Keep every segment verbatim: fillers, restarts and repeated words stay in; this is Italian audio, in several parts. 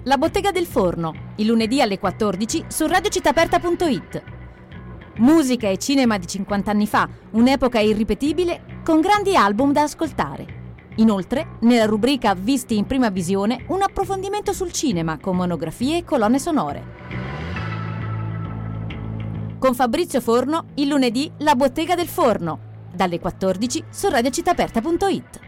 La Bottega del Forno, il lunedì alle quattordici su radio città aperta punto it. Musica e cinema di cinquanta anni fa, un'epoca irripetibile con grandi album da ascoltare. Inoltre, nella rubrica Visti in prima visione, un approfondimento sul cinema con monografie e colonne sonore. Con Fabrizio Forno, il lunedì La Bottega del Forno, dalle quattordici su radio città aperta punto it.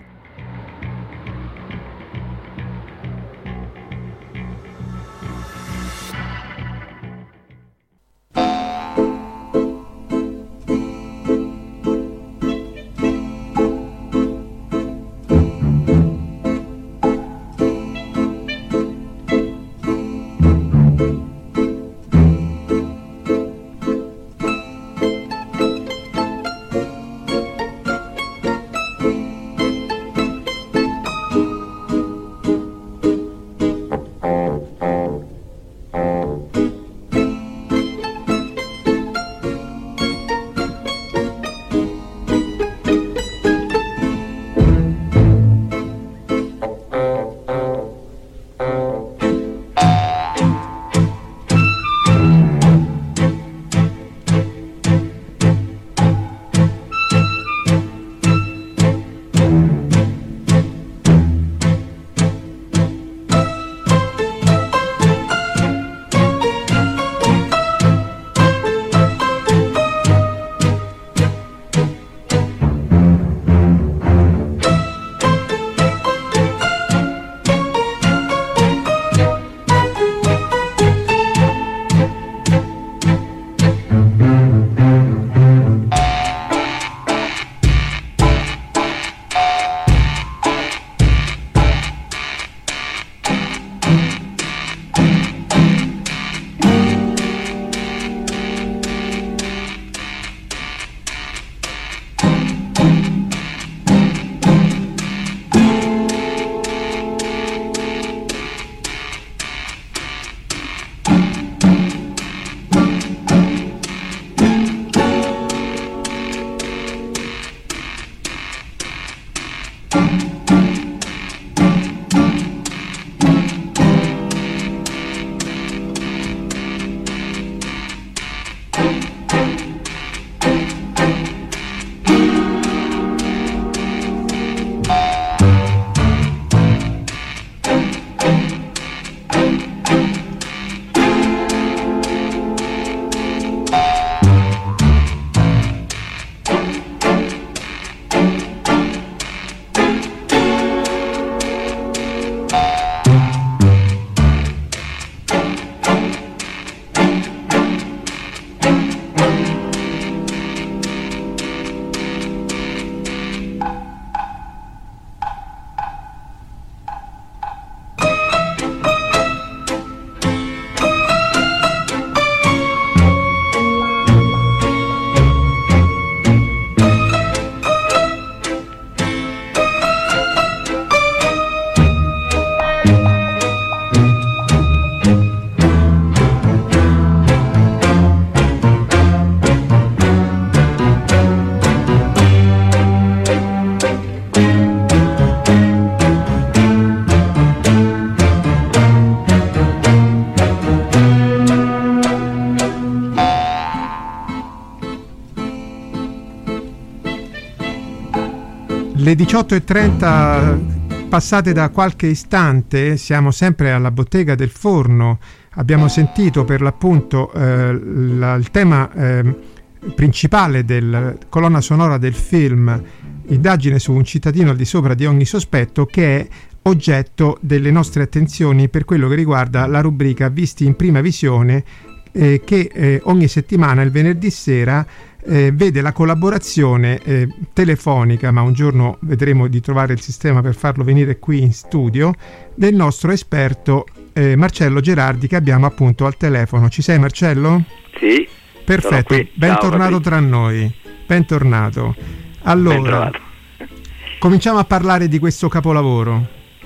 Le diciotto e trenta passate da qualche istante, siamo sempre alla Bottega del Forno. Abbiamo sentito per l'appunto eh, la, il tema eh, principale della colonna sonora del film Indagine su un cittadino al di sopra di ogni sospetto, che è oggetto delle nostre attenzioni per quello che riguarda la rubrica Visti in prima visione, eh, che eh, ogni settimana il venerdì sera Eh, vede la collaborazione eh, telefonica, ma un giorno vedremo di trovare il sistema per farlo venire qui in studio, del nostro esperto eh, Marcello Gerardi, che abbiamo appunto al telefono. Ci sei, Marcello? Sì. Perfetto, bentornato tra noi. Bentornato. Allora, cominciamo a parlare di questo capolavoro.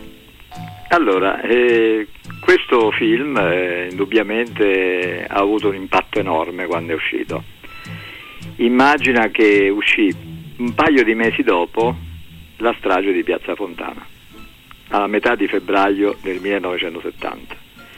Allora, eh, questo film eh, indubbiamente ha avuto un impatto enorme quando è uscito. Immagina che uscì un paio di mesi dopo la strage di Piazza Fontana, alla metà di febbraio del millenovecentosettanta.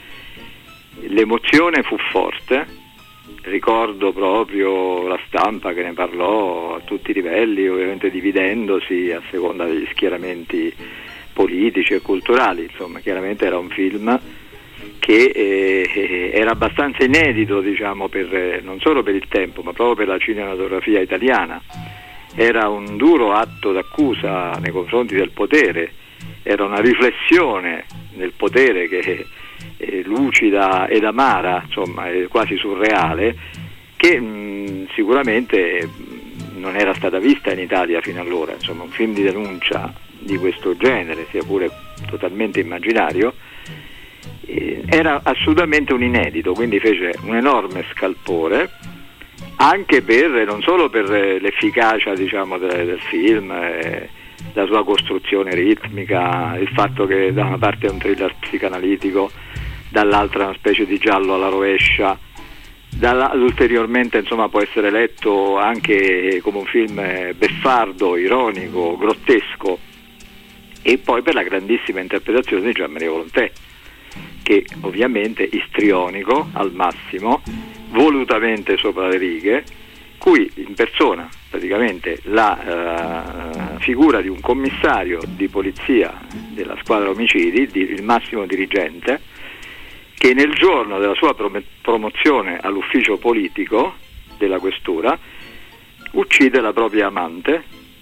l'emozione fu forte, ricordo proprio la stampa che ne parlò a tutti i livelli, ovviamente dividendosi a seconda degli schieramenti politici e culturali, insomma chiaramente era un film che eh, era abbastanza inedito, diciamo, per, non solo per il tempo ma proprio per la cinematografia italiana. Era un duro atto d'accusa nei confronti del potere, era una riflessione nel potere che è lucida ed amara, insomma è quasi surreale, che mh, sicuramente non era stata vista in Italia fino allora. Insomma, un film di denuncia di questo genere, sia pure totalmente immaginario, eh, era assolutamente un inedito, quindi fece un enorme scalpore, anche per, non solo per l'efficacia, diciamo, del, del film, eh, la sua costruzione ritmica, il fatto che da una parte è un thriller psicanalitico, dall'altra è una specie di giallo alla rovescia, dalla, ulteriormente insomma può essere letto anche come un film beffardo, ironico, grottesco, e poi per la grandissima interpretazione di Gian Maria Volontè, che ovviamente istrionico al massimo, volutamente sopra le righe, cui in persona praticamente la uh, figura di un commissario di polizia della squadra omicidi, di, il massimo dirigente, che nel giorno della sua prom- promozione all'ufficio politico della questura uccide la propria amante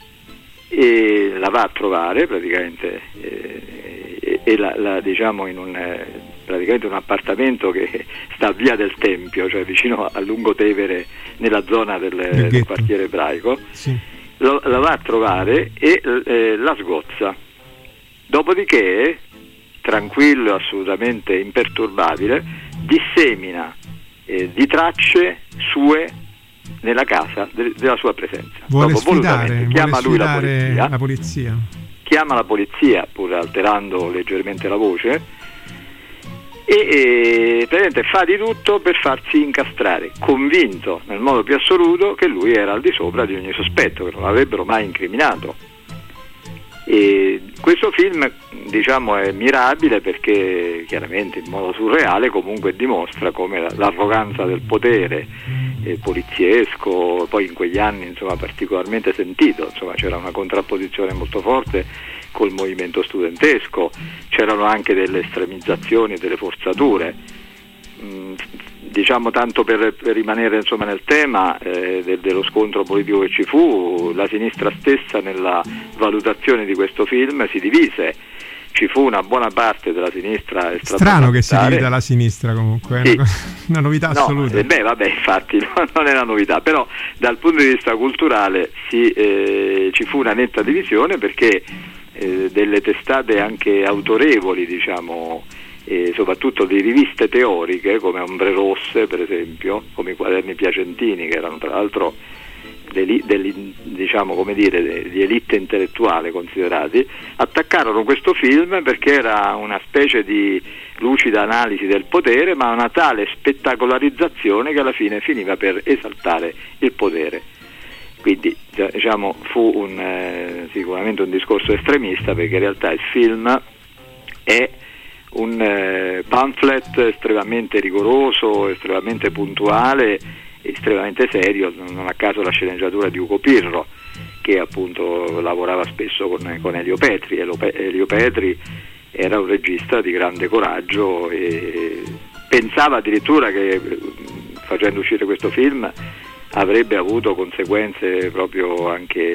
e la va a trovare praticamente eh, e, e la, la diciamo in un eh, praticamente un appartamento che sta a Via del Tempio, cioè vicino a Lungotevere, nella zona del, del, del quartiere ebraico. Sì. La, la va a trovare e eh, la sgozza. Dopodiché, tranquillo e assolutamente imperturbabile, dissemina eh, di tracce sue nella casa de- della sua presenza. Vuole Dopo, sfidare, chiama vuole lui la sfidare polizia, la polizia. Chiama la polizia, pur alterando leggermente la voce, e, e fa di tutto per farsi incastrare, convinto nel modo più assoluto che lui era al di sopra di ogni sospetto, che non l'avrebbero mai incriminato. E questo film, diciamo, è mirabile perché chiaramente in modo surreale comunque dimostra come l'arroganza del potere eh, poliziesco, poi in quegli anni insomma particolarmente sentito, insomma c'era una contrapposizione molto forte col movimento studentesco, c'erano anche delle estremizzazioni e delle forzature. Mm, diciamo, tanto per, per rimanere insomma nel tema eh, de, dello scontro politico che ci fu, la sinistra stessa nella valutazione di questo film si divise. Ci fu una buona parte della sinistra strano che si divida la sinistra, comunque sì. Una, una novità no, assoluta. Eh beh vabbè infatti no, non è una novità, però dal punto di vista culturale si, eh, ci fu una netta divisione, perché eh, delle testate anche autorevoli, diciamo, e soprattutto di riviste teoriche come Ombre Rosse per esempio, come i Quaderni Piacentini, che erano tra l'altro degli, degli, diciamo come dire di elite intellettuale considerati, attaccarono questo film perché era una specie di lucida analisi del potere, ma una tale spettacolarizzazione che alla fine finiva per esaltare il potere. Quindi diciamo fu un, eh, sicuramente un discorso estremista, perché in realtà il film è un eh, pamphlet estremamente rigoroso, estremamente puntuale, estremamente serio, non a caso la sceneggiatura di Ugo Pirro, che appunto lavorava spesso con, con Elio Petri. Elio Petri era un regista di grande coraggio e pensava addirittura che facendo uscire questo film avrebbe avuto conseguenze proprio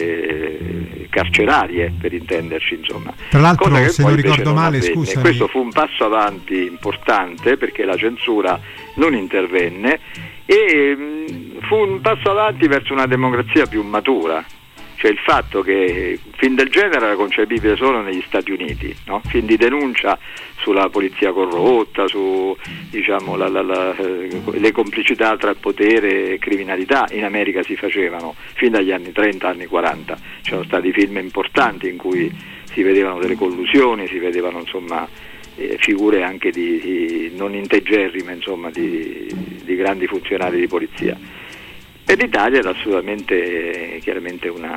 anche carcerarie, per intenderci, insomma. Tra l'altro, se non ricordo male, scusa, questo fu un passo avanti importante, perché la censura non intervenne e mh, fu un passo avanti verso una democrazia più matura. Cioè il fatto che film del genere era concepibile solo negli Stati Uniti, no? Film di denuncia sulla polizia corrotta, su diciamo la, la, la, le complicità tra potere e criminalità in America si facevano fin dagli anni trenta, anni quaranta. C'erano stati film importanti in cui si vedevano delle collusioni, si vedevano insomma eh, figure anche di, di non integerrime, insomma di, di grandi funzionari di polizia. Per l'Italia era assolutamente, chiaramente una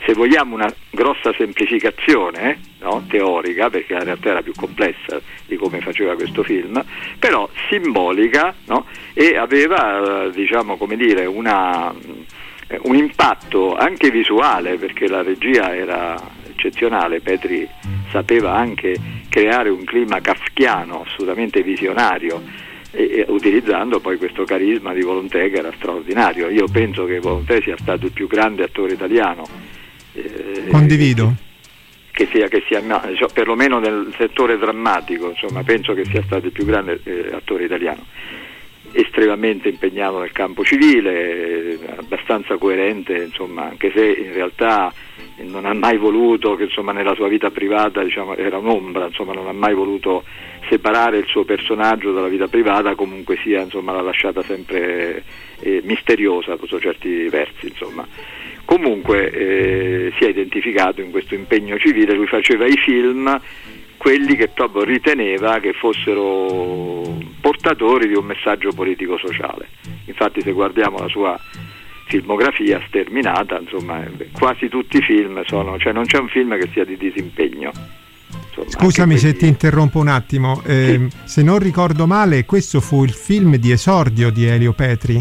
se vogliamo una grossa semplificazione, no? Teorica, perché la realtà era più complessa di come faceva questo film, però simbolica, no? E aveva, diciamo, come dire, una, un impatto anche visuale, perché la regia era eccezionale. Petri sapeva anche creare un clima kafkiano assolutamente visionario, e, e utilizzando poi questo carisma di Volonté che era straordinario. Io penso che Volonté sia stato il più grande attore italiano. Eh, Condivido. Che sia, che sia cioè, perlomeno nel settore drammatico, insomma, penso che sia stato il più grande eh, attore italiano. Estremamente impegnato nel campo civile, eh, abbastanza coerente, insomma, anche se in realtà non ha mai voluto, che insomma nella sua vita privata, diciamo, era un'ombra, insomma, non ha mai voluto separare il suo personaggio dalla vita privata, comunque sia, insomma, l'ha lasciata sempre eh, misteriosa sotto certi versi, insomma. Comunque eh, si è identificato in questo impegno civile. Lui faceva i film, quelli che proprio riteneva che fossero portatori di un messaggio politico-sociale. Infatti, se guardiamo la sua filmografia sterminata, insomma, quasi tutti i film sono, cioè non c'è un film che sia di disimpegno. Insomma, scusami se quelli... ti interrompo un attimo, eh, sì. Se non ricordo male, questo fu il film di esordio di Elio Petri.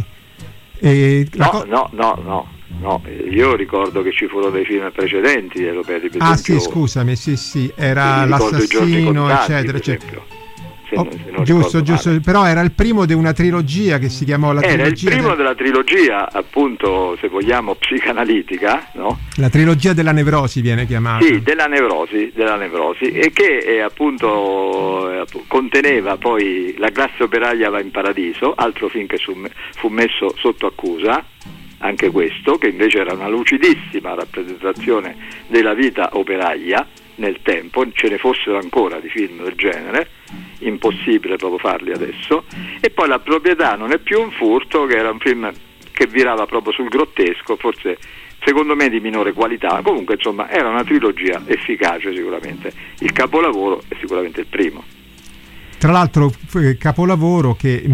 E no, co- no, no, no. No, io ricordo che ci furono dei film precedenti di Elio Petri, per ah esempio, sì, scusami, sì sì, era L'assassino, eccetera, eccetera. Oh, giusto, giusto, male. Però era il primo di una trilogia che si chiamò la era trilogia il primo del... della trilogia, appunto, se vogliamo, psicanalitica, no? La trilogia della nevrosi viene chiamata. Sì, della nevrosi, della nevrosi, e che eh, appunto eh, conteneva poi La classe operaia va in paradiso, altro film che su, fu messo sotto accusa, anche questo, che invece era una lucidissima rappresentazione della vita operaia nel tempo. Ce ne fossero ancora di film del genere, impossibile proprio farli adesso. E poi La proprietà non è più un furto, che era un film che virava proprio sul grottesco, forse secondo me di minore qualità, comunque insomma era una trilogia efficace sicuramente. Il capolavoro è sicuramente il primo. Tra l'altro capolavoro che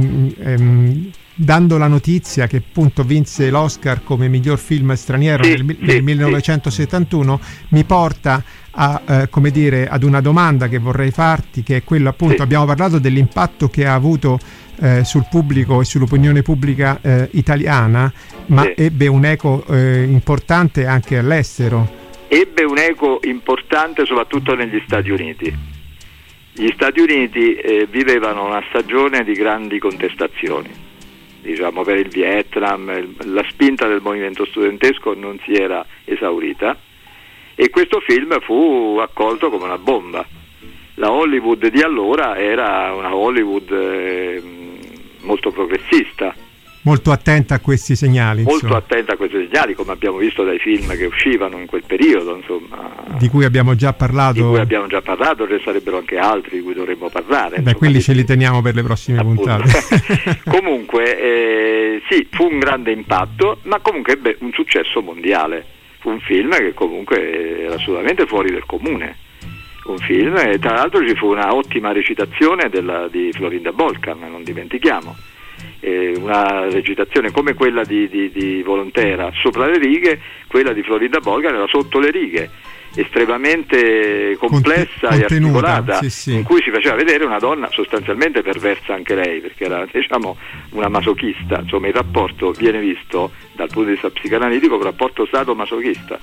ehm, dando la notizia che appunto vinse l'Oscar come miglior film straniero sì, nel, sì, nel millenovecentosettantuno, sì. Mi porta a, eh, come dire, ad una domanda che vorrei farti, che è quello appunto, sì. Abbiamo parlato dell'impatto che ha avuto eh, sul pubblico e sull'opinione pubblica eh, italiana, ma sì. Ebbe un eco eh, importante anche all'estero. Ebbe un eco importante soprattutto negli Stati Uniti. Gli Stati Uniti eh, vivevano una stagione di grandi contestazioni, diciamo, per il Vietnam. La spinta del movimento studentesco non si era esaurita e questo film fu accolto come una bomba. La Hollywood di allora era una Hollywood eh, molto progressista, molto attenta a questi segnali, molto insomma. attenta a questi segnali, come abbiamo visto dai film che uscivano in quel periodo, insomma, di cui abbiamo già parlato. Di cui abbiamo già parlato, ce ne sarebbero anche altri di cui dovremmo parlare. Beh, insomma, quelli ce li teniamo per le prossime appunto. puntate. Comunque, eh, sì, fu un grande impatto, ma comunque ebbe un successo mondiale. Fu un film che comunque era assolutamente fuori del comune. Un film, e tra l'altro ci fu una ottima recitazione della, di Florinda Bolkan, non dimentichiamo. Eh, una recitazione come quella di, di, di Volonté era sopra le righe, quella di Florinda Bolkan era sotto le righe, estremamente complessa Conte- e articolata, sì, sì. In cui si faceva vedere una donna sostanzialmente perversa anche lei, perché era, diciamo, una masochista. Insomma, il rapporto viene visto dal punto di vista psicanalitico un rapporto sadomasochista.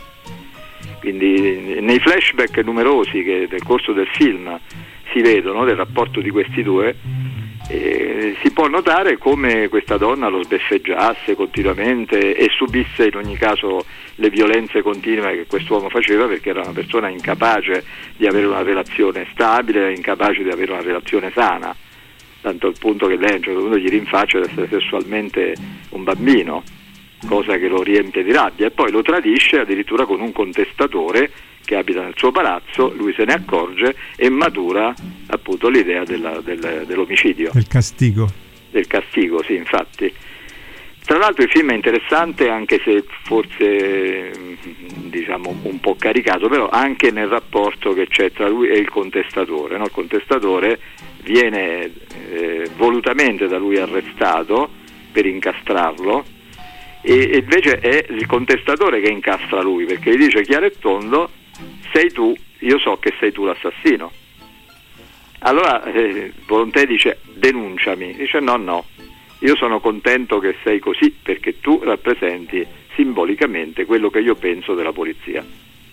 Quindi nei flashback numerosi che nel corso del film si vedono del rapporto di questi due, eh, si può notare come questa donna lo sbeffeggiasse continuamente e subisse in ogni caso le violenze continue che quest'uomo faceva, perché era una persona incapace di avere una relazione stabile, incapace di avere una relazione sana, tanto al punto che lei a un certo punto gli rinfaccia di essere sessualmente un bambino, cosa che lo riempie di rabbia, e poi lo tradisce addirittura con un contestatore che abita nel suo palazzo. Lui se ne accorge e matura appunto l'idea della, del, dell'omicidio, del castigo del castigo, sì, infatti. Tra l'altro il film è interessante, anche se forse diciamo un po' caricato, però anche nel rapporto che c'è tra lui e il contestatore, no? Il contestatore viene eh, volutamente da lui arrestato per incastrarlo, e, e invece è il contestatore che incastra lui, perché gli dice chiaro e tondo: sei tu, io so che sei tu l'assassino. Allora eh, Volonté dice: denunciami. Dice: no, no, io sono contento che sei così, perché tu rappresenti simbolicamente quello che io penso della polizia.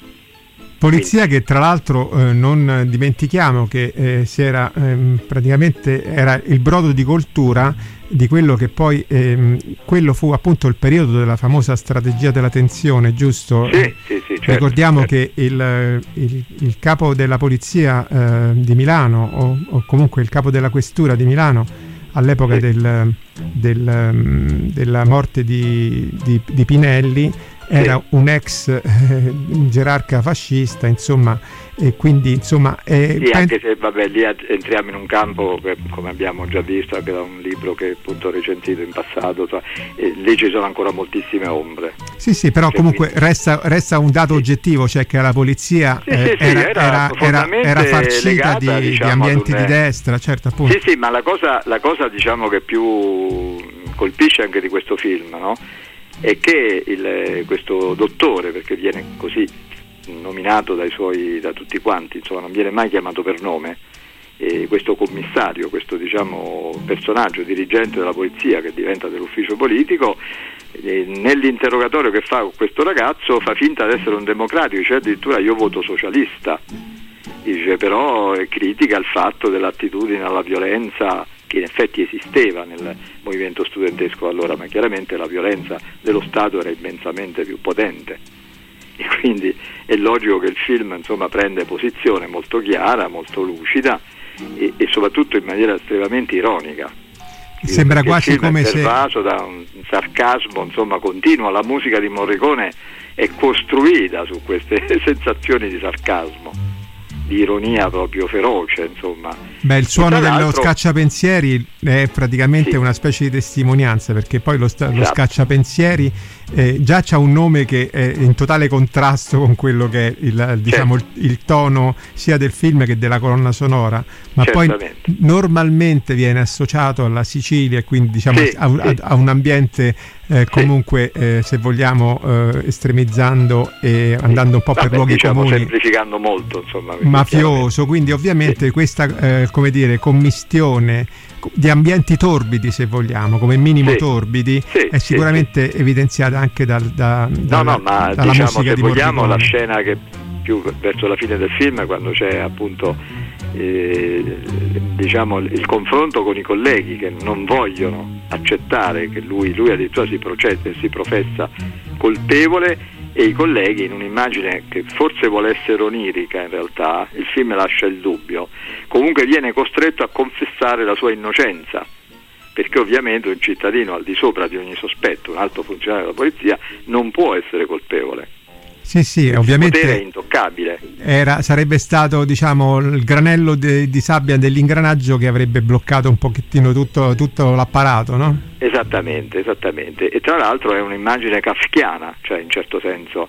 Polizia che tra l'altro eh, non dimentichiamo che eh, si era ehm, praticamente era il brodo di coltura di quello che poi ehm, quello fu appunto il periodo della famosa strategia della tensione, giusto? Sì, eh, sì, sì, certo, ricordiamo certo. che il, il, il capo della polizia eh, di Milano o, o comunque il capo della questura di Milano all'epoca sì. del, del, della morte di, di, di Pinelli era sì. un ex eh, gerarca fascista, insomma, e quindi insomma eh, sì, anche se vabbè lì entriamo in un campo che, come abbiamo già visto anche da un libro che appunto ho recensito in passato, cioè, eh, lì ci sono ancora moltissime ombre. Sì, sì, però cioè, comunque quindi, resta, resta un dato sì. oggettivo, cioè che la polizia sì, eh, sì, era, sì, era, era, era, era farcita legata, di, diciamo, di ambienti un, di destra, certo, appunto. Sì, sì, ma la cosa, la cosa diciamo che più colpisce anche di questo film, no? È che il, questo dottore, perché viene così nominato dai suoi, da tutti quanti, insomma non viene mai chiamato per nome, e questo commissario, questo diciamo personaggio dirigente della polizia che diventa dell'ufficio politico, eh, nell'interrogatorio che fa con questo ragazzo fa finta di essere un democratico, dice addirittura io voto socialista, dice però eh, critica il fatto dell'attitudine alla violenza che in effetti esisteva nel movimento studentesco allora, ma chiaramente la violenza dello Stato era immensamente più potente, e quindi è logico che il film insomma prende posizione molto chiara, molto lucida e, e soprattutto in maniera estremamente ironica. Sembra Perché quasi il film come è se pervaso da un sarcasmo insomma continuo. La musica di Morricone è costruita su queste sensazioni di sarcasmo, di ironia proprio feroce, insomma. Beh, il suono dello l'altro... scacciapensieri è praticamente sì. una specie di testimonianza, perché poi lo, sta- esatto. lo scacciapensieri eh, già c'ha un nome che è in totale contrasto con quello che è il, diciamo, certo. il, il tono sia del film che della colonna sonora, ma poi normalmente viene associato alla Sicilia e quindi diciamo sì, a, a, a un ambiente eh, comunque sì. eh, se vogliamo eh, estremizzando e andando un po' Vabbè, per luoghi diciamo, comuni, semplificando molto insomma, mafioso, quindi ovviamente sì. questa eh, come dire commistione di ambienti torbidi, se vogliamo, come minimo sì. torbidi, sì, è sicuramente sì, sì. evidenziata anche dal, da, no, dal, no, ma dalla diciamo, musica se di vogliamo Morricone. La scena che più verso la fine del film, quando c'è appunto eh, diciamo il confronto con i colleghi che non vogliono accettare che lui, lui addirittura si procede, si professa colpevole, e i colleghi, in un'immagine che forse vuole essere onirica, in realtà il film lascia il dubbio, comunque viene costretto a confessare la sua innocenza, perché ovviamente un cittadino al di sopra di ogni sospetto, un alto funzionario della polizia, non può essere colpevole. Sì, sì, il ovviamente potere è intoccabile. Era, sarebbe stato, diciamo, il granello de, di sabbia dell'ingranaggio che avrebbe bloccato un pochettino tutto, tutto l'apparato, no? Esattamente, esattamente. E tra l'altro è un'immagine kafkiana, cioè in certo senso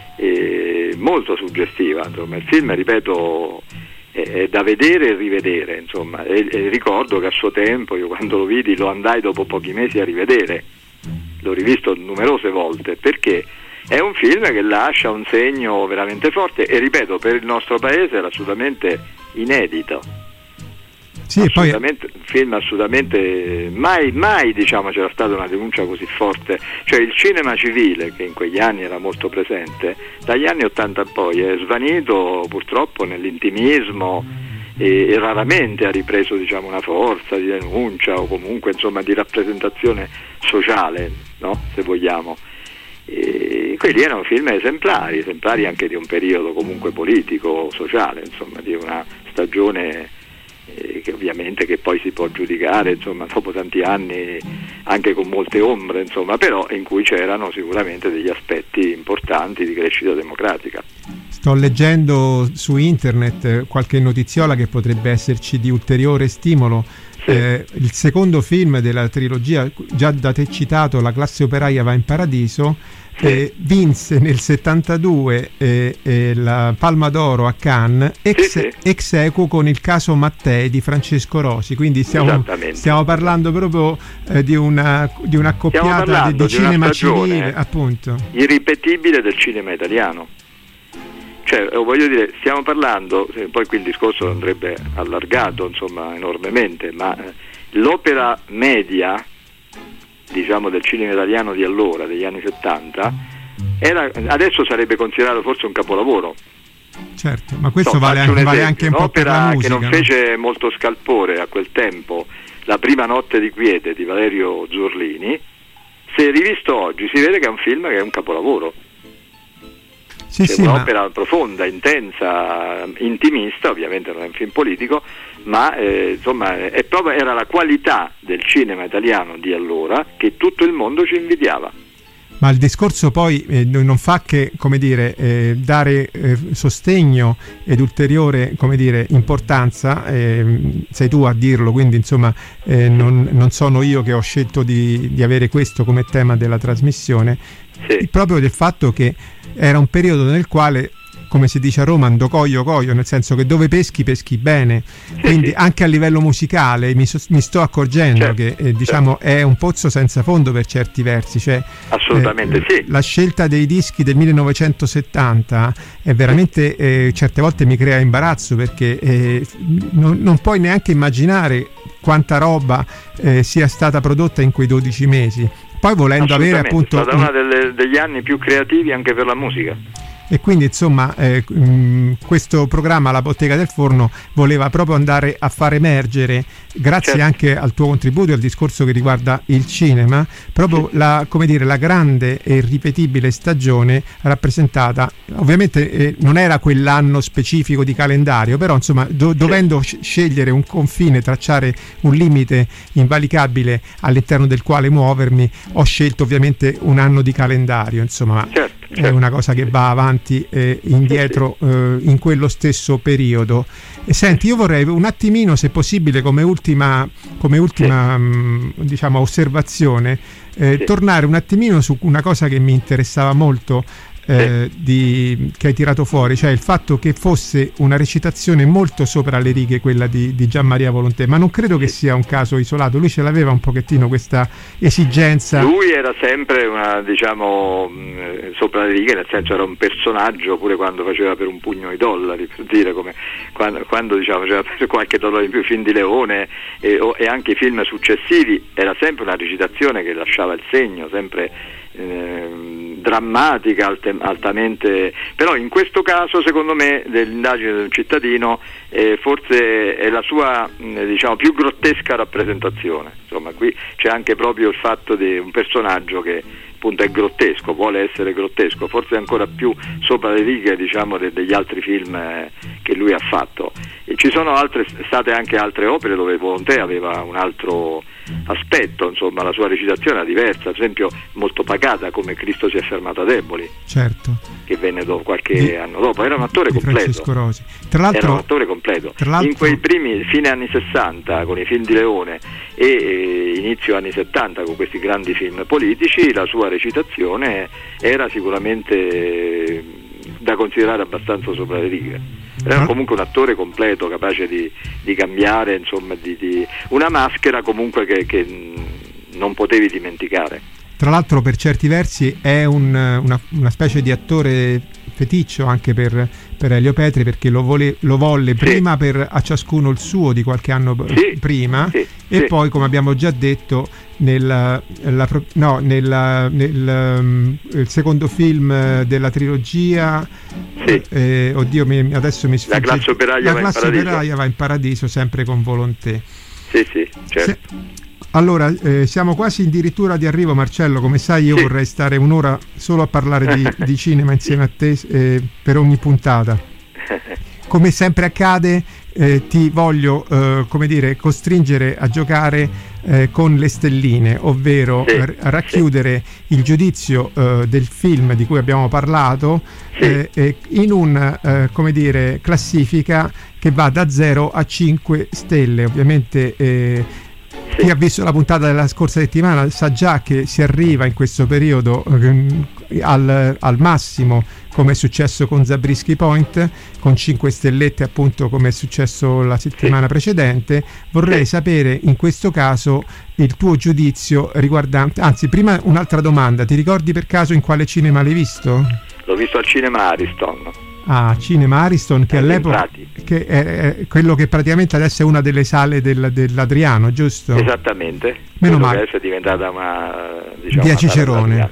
eh, molto suggestiva. Insomma, il film, ripeto, è, è da vedere e rivedere. Insomma, e, e ricordo che a suo tempo, io quando lo vidi, lo andai dopo pochi mesi a rivedere. L'ho rivisto numerose volte perché è un film che lascia un segno veramente forte e, ripeto, per il nostro paese era assolutamente inedito. Sì, assolutamente, poi... un film assolutamente mai, mai diciamo c'era stata una denuncia così forte, cioè il cinema civile, che in quegli anni era molto presente, dagli anni ottanta in poi è svanito purtroppo nell'intimismo e, e raramente ha ripreso diciamo una forza di denuncia o comunque insomma di rappresentazione sociale, no? Se vogliamo. E quelli erano film esemplari, esemplari anche di un periodo comunque politico, sociale, insomma, di una stagione eh, che ovviamente che poi si può giudicare, insomma, dopo tanti anni anche con molte ombre, insomma, però in cui c'erano sicuramente degli aspetti importanti di crescita democratica. Sto leggendo su internet qualche notiziola che potrebbe esserci di ulteriore stimolo. Sì. Eh, il secondo film della trilogia, già da te citato, La classe operaia va in paradiso, sì. eh, vinse nel settantadue eh, eh, la Palma d'Oro a Cannes, ex, sì, sì. ex equo con Il caso Mattei di Francesco Rosi, quindi stiamo, stiamo parlando proprio eh, di una di un'accoppiata di, di, di cinema civile, appunto, irripetibile del cinema italiano. Cioè, voglio dire, stiamo parlando, poi qui il discorso andrebbe allargato, insomma, enormemente, ma eh, l'opera media, diciamo, del cinema italiano di allora, degli anni settanta, era, adesso sarebbe considerato forse un capolavoro. Certo, ma questo so, vale, anche, vale anche un po' per la musica, che non no? fece molto scalpore a quel tempo, La prima notte di quiete di Valerio Zurlini. Se rivisto oggi si vede che è un film che è un capolavoro. Sì, C'è sì, un'opera ma... profonda, intensa, intimista, ovviamente non è un film politico, ma eh, insomma è proprio, era la qualità del cinema italiano di allora che tutto il mondo ci invidiava. Ma il discorso poi eh, non fa che, come dire, eh, dare eh, sostegno ed ulteriore, come dire, importanza, eh, sei tu a dirlo, quindi insomma eh, non, non sono io che ho scelto di, di avere questo come tema della trasmissione, sì. Proprio del fatto che era un periodo nel quale, come si dice a Roma, ando coio coio, nel senso che dove peschi peschi bene, sì, quindi sì. Anche a livello musicale mi, so, mi sto accorgendo, certo, che eh, diciamo certo. È un pozzo senza fondo per certi versi, cioè, assolutamente eh, sì. La scelta dei dischi del millenovecentosettanta è veramente eh, certe volte mi crea imbarazzo, perché eh, non, non puoi neanche immaginare quanta roba eh, sia stata prodotta in quei dodici mesi. Poi volendo avere appunto... È stata una delle, degli anni più creativi anche per la musica. E quindi insomma eh, mh, questo programma La Bottega del Forno voleva proprio andare a far emergere, grazie certo. anche al tuo contributo e al discorso che riguarda il cinema, proprio sì. la, come dire, la grande e irripetibile stagione rappresentata. Ovviamente eh, non era quell'anno specifico di calendario, però insomma do, dovendo sì. scegliere un confine, tracciare un limite invalicabile all'interno del quale muovermi, ho scelto ovviamente un anno di calendario, insomma certo. Certo. È una cosa che va avanti e indietro sì, sì. Eh, in quello stesso periodo. E senti, io vorrei un attimino, se possibile, come ultima, come ultima sì. mh, diciamo osservazione, eh, sì. tornare un attimino su una cosa che mi interessava molto, eh, sì. di, che hai tirato fuori, cioè il fatto che fosse una recitazione molto sopra le righe, quella di, di Gian Maria Volonté, ma non credo che sia un caso isolato, lui ce l'aveva un pochettino questa esigenza. Lui era sempre una, diciamo, sopra le righe, nel senso era un personaggio, pure quando faceva Per un pugno di dollari, per dire, come quando, quando diciamo faceva per qualche dollaro in più, Film di Leone e, o, e anche i film successivi, era sempre una recitazione che lasciava il segno, sempre eh, drammatica, alte, altamente, però in questo caso secondo me dell'indagine del cittadino eh, forse è la sua eh, diciamo più grottesca rappresentazione. Insomma, qui c'è anche proprio il fatto di un personaggio che appunto è grottesco, vuole essere grottesco, forse ancora più sopra le righe, diciamo, de- degli altri film eh, che lui ha fatto. E ci sono altre, state anche altre opere dove Volonté aveva un altro aspetto, insomma, la sua recitazione era diversa, ad esempio molto pacata, come Cristo si è fermato a deboli, certo, che venne dopo, qualche di, anno dopo. Era un attore completo. Francesco Rosi. Tra l'altro, era un attore completo. Tra l'altro, in quei primi fine anni sessanta con i film di Leone e eh, inizio anni settanta con questi grandi film politici, la sua recitazione era sicuramente eh, da considerare abbastanza sopra le righe. Era comunque un attore completo, capace di, di cambiare, insomma, di, di una maschera comunque che, che non potevi dimenticare. Tra l'altro, per certi versi è un, una, una specie di attore feticcio anche per, per Elio Petri, perché lo, vole, lo volle sì. prima per A ciascuno il suo di qualche anno sì. prima sì. e sì. poi, come abbiamo già detto, nel, la, no, nel, nel um, il secondo film della trilogia sì. eh, oddio mi, adesso mi sfugge, La classe operaia, la va, classe in operaia va in paradiso, sempre con Volonté. Sì, sì, certo. Se, allora, eh, siamo quasi addirittura di arrivo, Marcello. Come sai, io sì. vorrei stare un'ora solo a parlare di, di cinema insieme a te eh, per ogni puntata. come sempre accade, eh, ti voglio eh, come dire costringere a giocare eh, con le stelline, ovvero sì, r- racchiudere sì. il giudizio eh, del film di cui abbiamo parlato sì. eh, eh, in un eh, come dire classifica che va da zero a cinque stelle. Ovviamente eh, sì. chi ha visto la puntata della scorsa settimana sa già che si arriva in questo periodo eh, al, al massimo, come è successo con Zabriskie Point, con cinque stellette appunto come è successo la settimana sì. precedente. Vorrei sì. sapere in questo caso il tuo giudizio riguardante, anzi prima un'altra domanda, ti ricordi per caso in quale cinema l'hai visto? L'ho visto al cinema Ariston. Ah, Cinema Ariston, che all'epoca che è, è quello che praticamente adesso è una delle sale del, dell'Adriano, giusto? Esattamente. Meno male. Adesso è diventata una, diciamo, via Cicerone.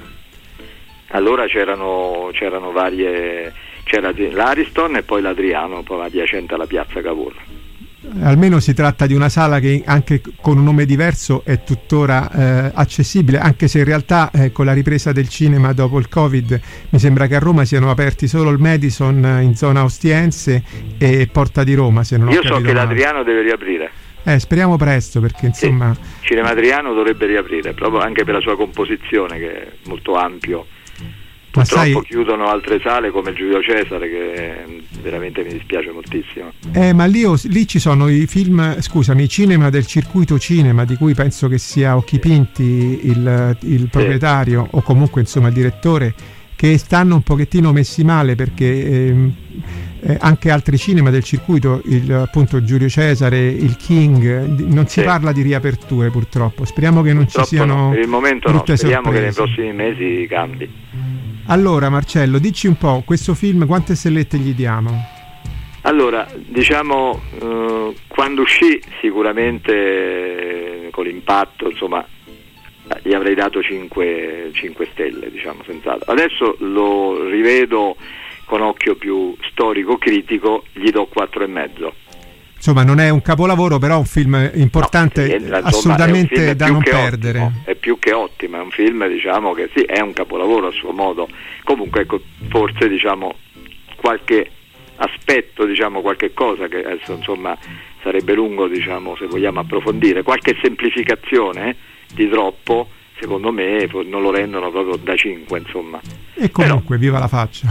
Allora c'erano, c'erano varie, c'era l'Ariston e poi l'Adriano, poi adiacente alla piazza Cavour. Almeno si tratta di una sala che anche con un nome diverso è tuttora eh, accessibile, anche se in realtà eh, con la ripresa del cinema dopo il Covid mi sembra che a Roma siano aperti solo il Madison eh, in zona Ostiense e Porta di Roma, se non ho Io capito so che male. l'Adriano deve riaprire. Eh, speriamo presto, perché insomma sì, Cinema Adriano dovrebbe riaprire, proprio anche per la sua composizione che è molto ampio. Purtroppo sai, chiudono altre sale come il Giulio Cesare, che veramente mi dispiace moltissimo. Eh, ma lì, lì ci sono i film, scusami, i cinema del circuito cinema, di cui penso che sia Occhipinti il, il proprietario, sì. o comunque insomma il direttore, che stanno un pochettino messi male, perché ehm, eh, anche altri cinema del circuito, il, appunto Giulio Cesare, il King, non si sì. parla di riaperture purtroppo. Speriamo che non purtroppo ci siano no. Per il momento no, speriamo sorprese. Che nei prossimi mesi cambi. Allora Marcello, dici un po', questo film quante stellette gli diamo? Allora, diciamo, eh, quando uscì sicuramente eh, con l'impatto, insomma, gli avrei dato cinque stelle, diciamo, senz'altro. Adesso lo rivedo con occhio più storico-critico, gli do quattro e mezzo. Insomma, non è un capolavoro, però è un film importante, no, insomma, assolutamente film da non perdere. Ottimo, è più che ottimo, è un film, diciamo, che sì, è un capolavoro a suo modo. Comunque, ecco, forse, diciamo, qualche aspetto, diciamo, qualche cosa che adesso, insomma, sarebbe lungo, diciamo, se vogliamo approfondire, qualche semplificazione eh, di troppo, secondo me non lo rendono proprio da cinque, insomma. E comunque, però, viva la faccia.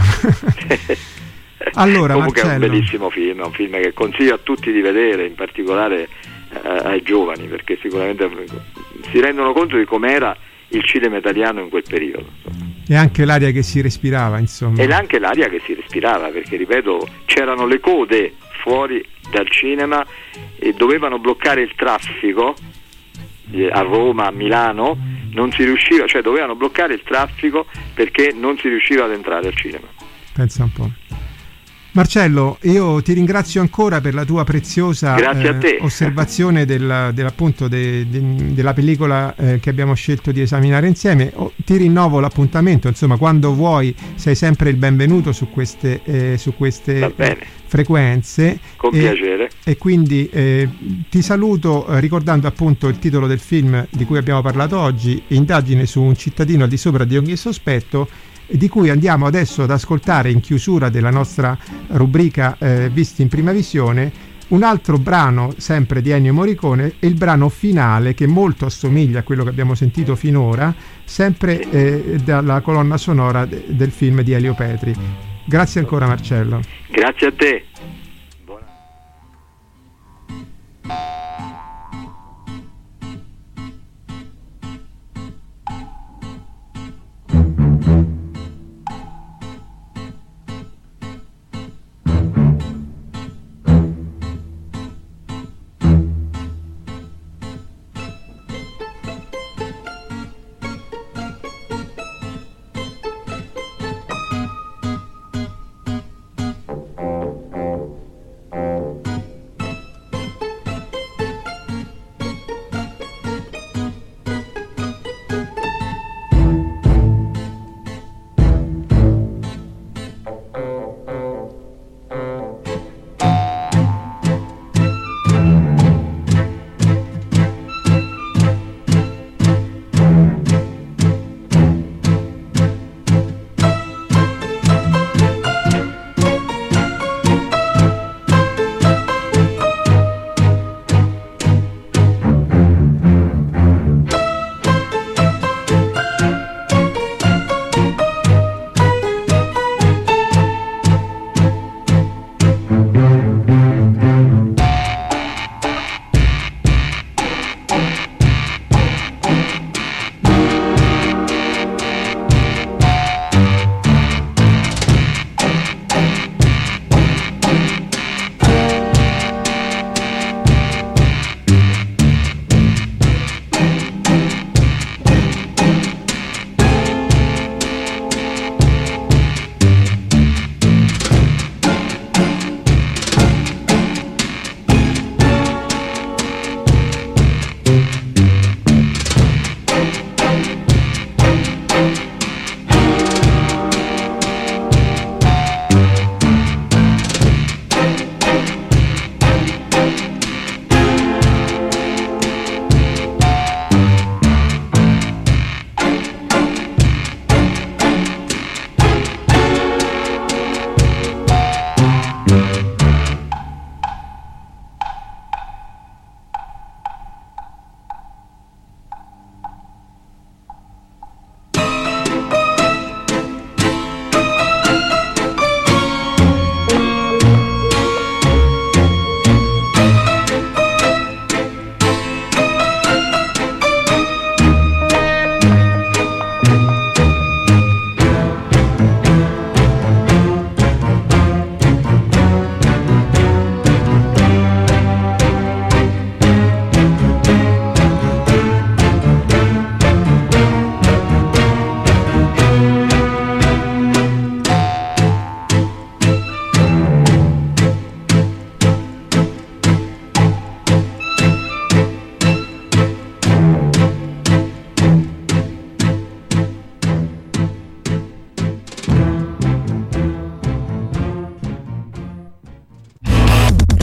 Allora, comunque Marcello, è un bellissimo film, è un film che consiglio a tutti di vedere, in particolare eh, ai giovani, perché sicuramente si rendono conto di com'era il cinema italiano in quel periodo. E anche l'aria che si respirava, insomma. E anche l'aria che si respirava, perché ripeto, c'erano le code fuori dal cinema e dovevano bloccare il traffico eh, a Roma, a Milano, non si riusciva, cioè dovevano bloccare il traffico perché non si riusciva ad entrare al cinema. Pensa un po'. Marcello, io ti ringrazio ancora per la tua preziosa eh, osservazione del, dell'appunto de, de, della pellicola eh, che abbiamo scelto di esaminare insieme. Oh, ti rinnovo l'appuntamento, insomma, quando vuoi sei sempre il benvenuto su queste, eh, su queste eh, frequenze. Con e, piacere. E quindi eh, ti saluto eh, ricordando appunto il titolo del film di cui abbiamo parlato oggi, Indagine su un cittadino al di sopra di ogni sospetto, di cui andiamo adesso ad ascoltare in chiusura della nostra rubrica eh, Visti in Prima Visione un altro brano sempre di Ennio Morricone, e il brano finale che molto assomiglia a quello che abbiamo sentito finora, sempre eh, dalla colonna sonora de- del film di Elio Petri. Grazie ancora Marcello. Grazie a te.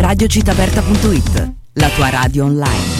radio città aperta punto it, la tua radio online.